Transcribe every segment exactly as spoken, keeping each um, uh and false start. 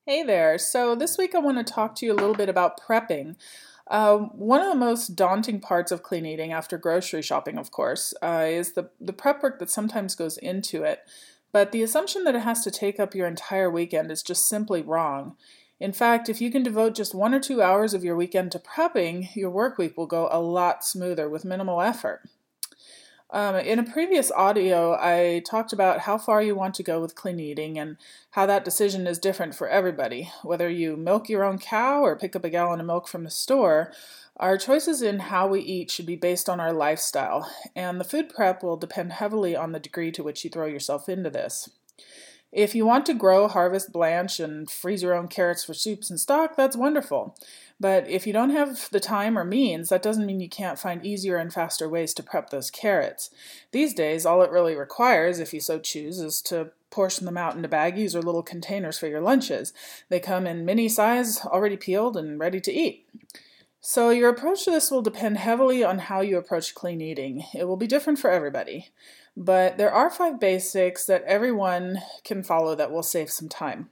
Hey there. So this week I want to talk to you a little bit about prepping. Uh, one of the most daunting parts of clean eating, after grocery shopping, of course, uh, is the, the prep work that sometimes goes into it. But the assumption that it has to take up your entire weekend is just simply wrong. In fact, if you can devote just one or two hours of your weekend to prepping, your work week will go a lot smoother with minimal effort. Um, in a previous audio, I talked about how far you want to go with clean eating and how that decision is different for everybody. Whether you milk your own cow or pick up a gallon of milk from the store, our choices in how we eat should be based on our lifestyle, and the food prep will depend heavily on the degree to which you throw yourself into this. If you want to grow, harvest, blanch, and freeze your own carrots for soups and stock, that's wonderful. But if you don't have the time or means, that doesn't mean you can't find easier and faster ways to prep those carrots. These days, all it really requires, if you so choose, is to portion them out into baggies or little containers for your lunches. They come in mini size, already peeled and ready to eat. So your approach to this will depend heavily on how you approach clean eating. It will be different for everybody. But there are five basics that everyone can follow that will save some time.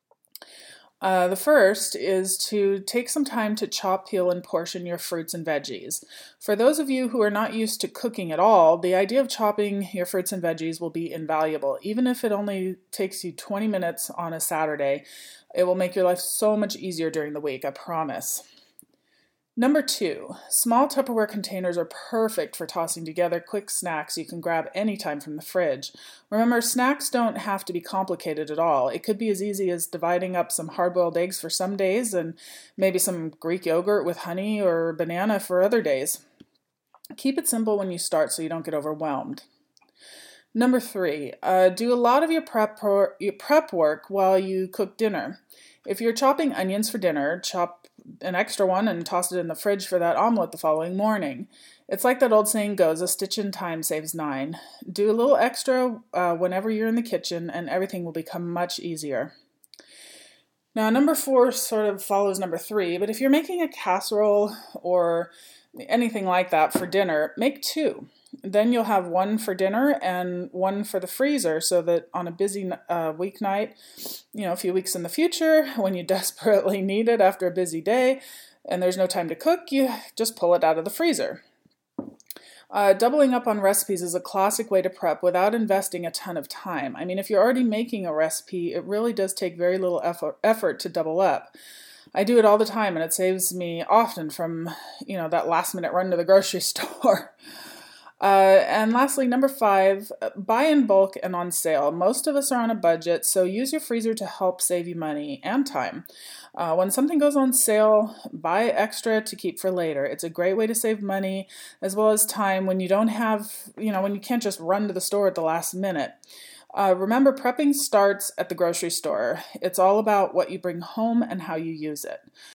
Uh, the first is to take some time to chop, peel, and portion your fruits and veggies. For those of you who are not used to cooking at all, the idea of chopping your fruits and veggies will be invaluable. Even if it only takes you twenty minutes on a Saturday, it will make your life so much easier during the week, I promise. Number two, small Tupperware containers are perfect for tossing together quick snacks you can grab anytime from the fridge. Remember, snacks don't have to be complicated at all. It could be as easy as dividing up some hard-boiled eggs for some days and maybe some Greek yogurt with honey or banana for other days. Keep it simple when you start so you don't get overwhelmed. Number three, uh, do a lot of your prep, pro- your prep work while you cook dinner. If you're chopping onions for dinner, chop an extra one and toss it in the fridge for that omelet the following morning. It's like that old saying goes, a stitch in time saves nine. Do a little extra uh, whenever you're in the kitchen and everything will become much easier. Now, number four sort of follows number three, but if you're making a casserole or anything like that for dinner, make two. Then you'll have one for dinner and one for the freezer so that on a busy uh, weeknight, you know, a few weeks in the future, when you desperately need it after a busy day and there's no time to cook, you just pull it out of the freezer. Uh, doubling up on recipes is a classic way to prep without investing a ton of time. I mean, if you're already making a recipe, it really does take very little effort, effort to double up. I do it all the time and it saves me often from, you know, that last minute run to the grocery store. Uh, and lastly, number five, buy in bulk and on sale. Most of us are on a budget, so use your freezer to help save you money and time. Uh, when something goes on sale, buy extra to keep for later. It's a great way to save money as well as time when you don't have, you know, when you can't just run to the store at the last minute. Uh, remember, prepping starts at the grocery store. It's all about what you bring home and how you use it.